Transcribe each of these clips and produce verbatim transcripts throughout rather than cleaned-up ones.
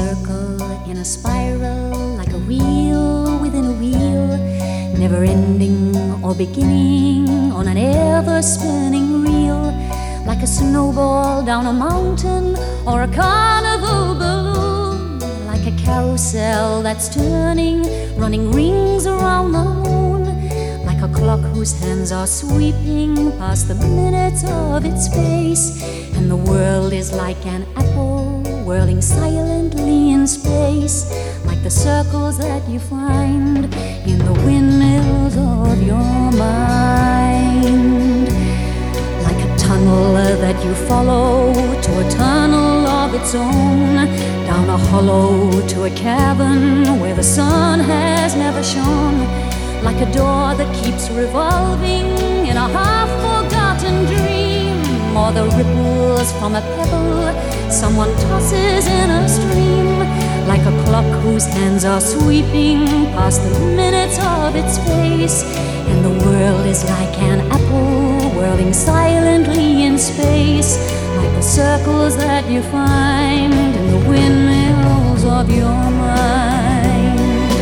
circle in a spiral, like a wheel within a wheel, never ending or beginning on an ever-spinning reel, like a snowball down a mountain or a carnival balloon, like a carousel that's turning, running rings around the moon, like a clock whose hands are sweeping past the minutes of its face, and the world is like an apple whirling silently in space, like the circles that you find in the windmills of your mind, like a tunnel that you follow to a tunnel of its own, down a hollow to a cavern where the sun has never shone, like a door that keeps revolving in a half-forgotten dream, or the ripples from a pebble someone tosses in a stream, like a clock whose hands are sweeping past the minutes of its face, and the world is like an apple whirling silently in space, like the circles that you find in the windmills of your mind.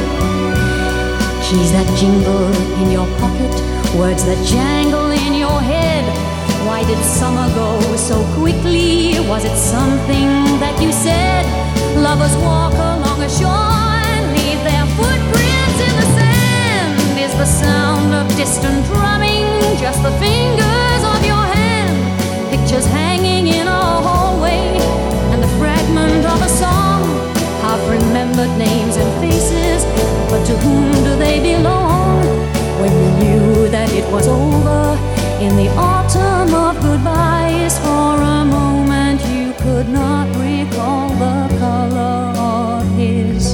Keys that jingle in your pocket, words that jangle in your head. Why did summer go so quickly? Was it something that you said? Lovers walk along a shore and leave their footprints in the sand. Is the sound of distant drumming just the fingers of your hand? Pictures hanging in a hallway and the fragment of a song, half-remembered names and faces, but to whom do they belong? When you knew that it was over in the autumn of goodbyes, for a moment you could not recall the color of his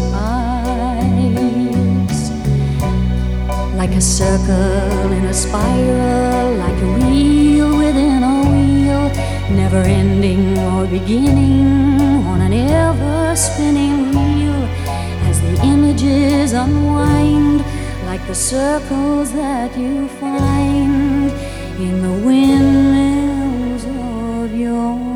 eyes, like a circle in a spiral, like a wheel within a wheel, never ending or beginning on an ever-spinning reel, as the images unwind, like the circles that you find in the windmills of your